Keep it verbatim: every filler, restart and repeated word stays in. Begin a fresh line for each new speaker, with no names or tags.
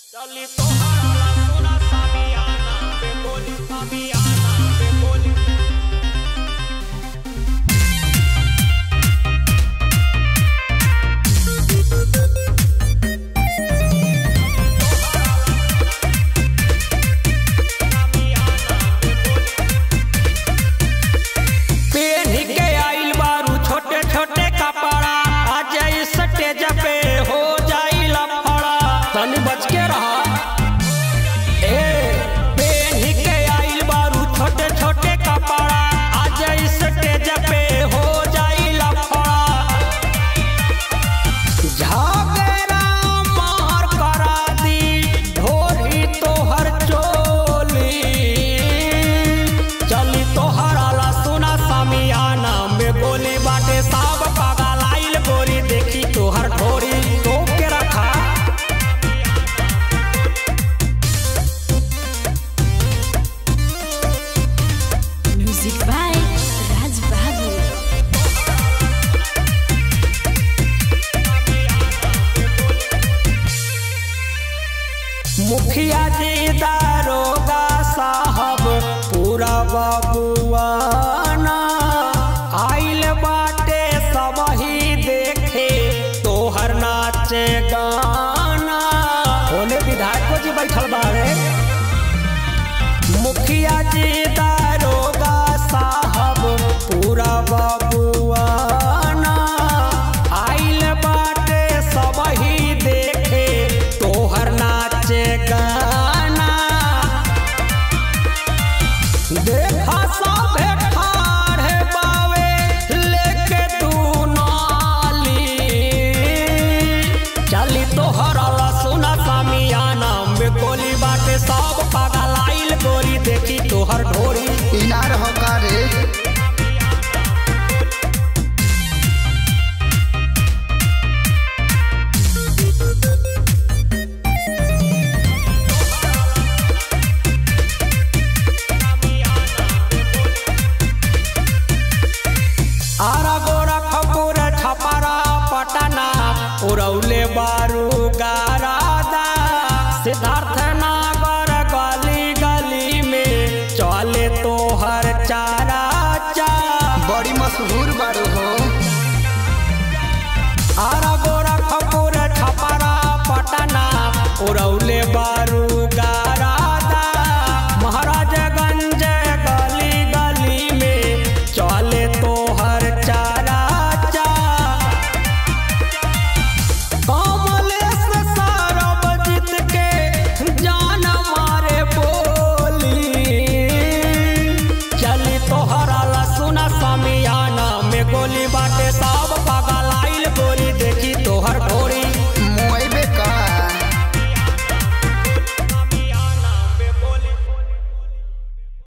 चली तोहरा सुना सामियाना पे बोली सामियाना पे बोली पेनी के आइल बारू छोटे छोटे कपड़ा आज इस स्टेज पे हो जाई लफड़ा तनी बच के रहा। ए पेनी के आइल बारू छोटे छोटे कपड़ा आज इस स्टेज पे हो जाई लफड़ा झगड़ा मार करा दी ढोरी तोहर चोली चली तोहरा ला सुना सामियाना में गोली बाटे सब पागल आइल गोरी देखी तोहर ढोरी तो के रखा।
Music by Raj Babu.
मुखिया जी दारोगा साहब पूरा बाबुआना आइल बाटे सब ही देखे तोहर नाचे गाना होने विधायक जी बैठल बाड़े। मुखिया जी दारोगा साहब पूरा बाबुआना आइल बाटे सब ही देखे तोहर नाचे गाना देखा सब ठाढ़े बावे लेके तू नाली चली तोहरा ला सुना सामियाना में गोली बाटे सब पागल आइल गोरी देखी तोहर ढोरी
इनार हो का रे
आरा गोरा खपुर छपरा पटना उड़ौले बारू गारादा सिद्धार्थ नगर गली गली में चले तोहर चारा चा
बड़ी मशहूर बारू हो।
आरा गोरा खपुर छपरा पटना उड़ौले बारू गारादा महाराजगंज गली गली में चले तोहर चारा चा कमलेश सरबजीत के जान मारे बोली चली तोहरा ला सुना सामियाना में गोली बाटे सब पागल